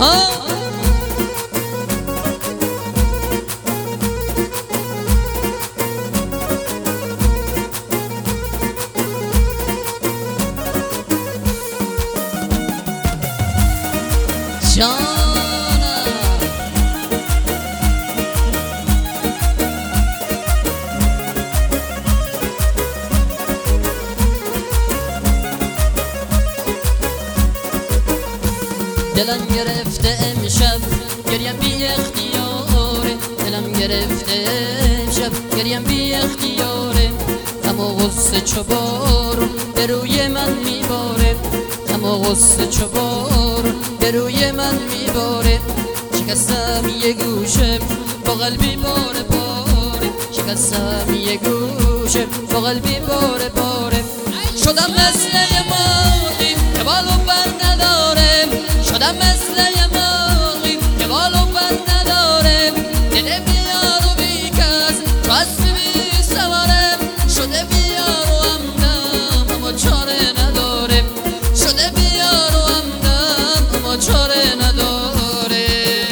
دلم گرفته امشب گریم بی اختیاره، دلم گرفته امشب گریم بی اختیاره. اما غصه چو بارون به روی من میباره، اما غصه چو بارون به روی من میباره. شکستم یه گوشه با قلبی باره باره، شکستم یه گوشه با قلبی باره باره. شدم مثل یه مرغی که بال و پر نداره، شدم مثل یه مرغی که بال و پر نداره. دل بیار و بی کس تو هستی بی سواره، شده بیار و همدم اما چاره نداره، شده بیار و همدم اما چاره نداره.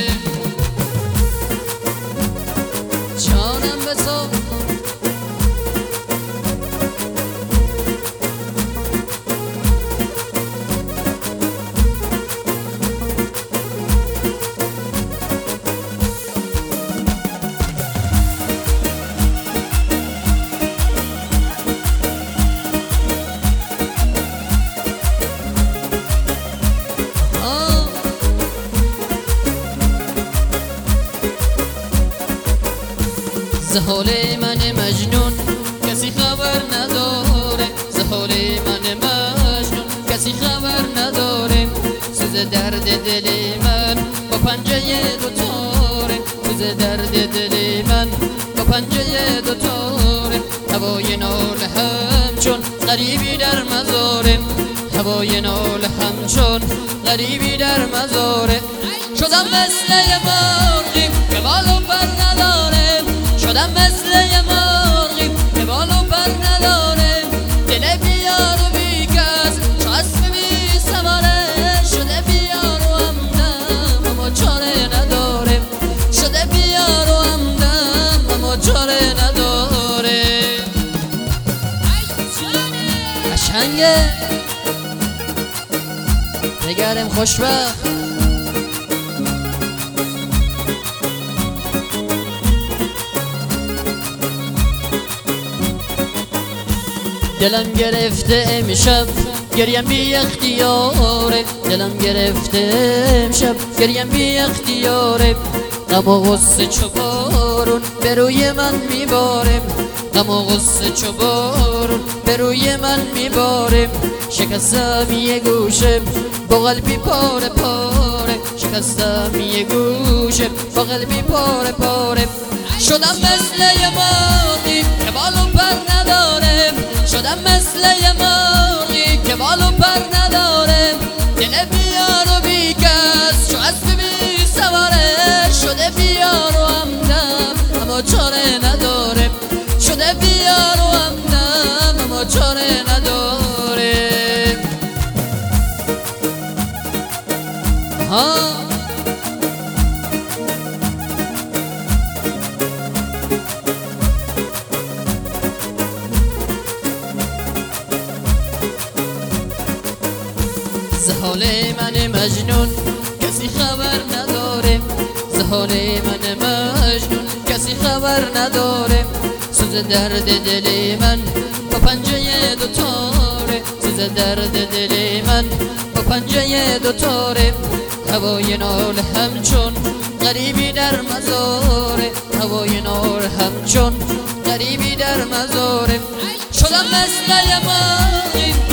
جانم به تو ز حال من مجنون کسی خبر نداره، ز حال من مجنون کسی خبر نداره. سوز درد دل من با پنجه دوتاره، سوز درد دل من با پنجه دوتاره. هوای نال همچون غریبی در مزاره، هوای نال همچون غریبی در مزاره. شدم مثل یه مرغی که بال و پر نداره، شدم مثل یه مرغی که بال و پر نداره. دل بیار و بی کس چو اسب بی سواره، شده بیار و همدم اما چاره نداره، شده بیار و همدم اما چاره نداره. قشنگه نگرم خوشبخت. دلم گرفته امشب گریم بی اختیاره، دلم گرفته امشب گریم بی اختیاره. غم و غصه چو بارون به روی من میباره، غم و غصه چو بارون به روی من میباره. شکستم یه گوشه با قلبی پاره پاره، شکستم یه گوشه با قلبی پاره پاره. شدم مثل یه مرغی که بال و پر نداره، شدم مثل یه مرغی که بال و پر نداره. دل بیار و بی کس چو اسب بی سواره، شده بیار و همدم اما چاره نداره، شده بیار و همدم اما چاره نداره. ز حال من مجنون کسی خبر نداره، ز حال من مجنون کسی خبر نداره. سوز درد دل من با پنجه دوتاره، سوز درد دل من با پنجه دوتاره. هوای نال همچون غریبی در مزاره، هوای نال همچون غریبی در مزاره. شدم مثل یه مرغی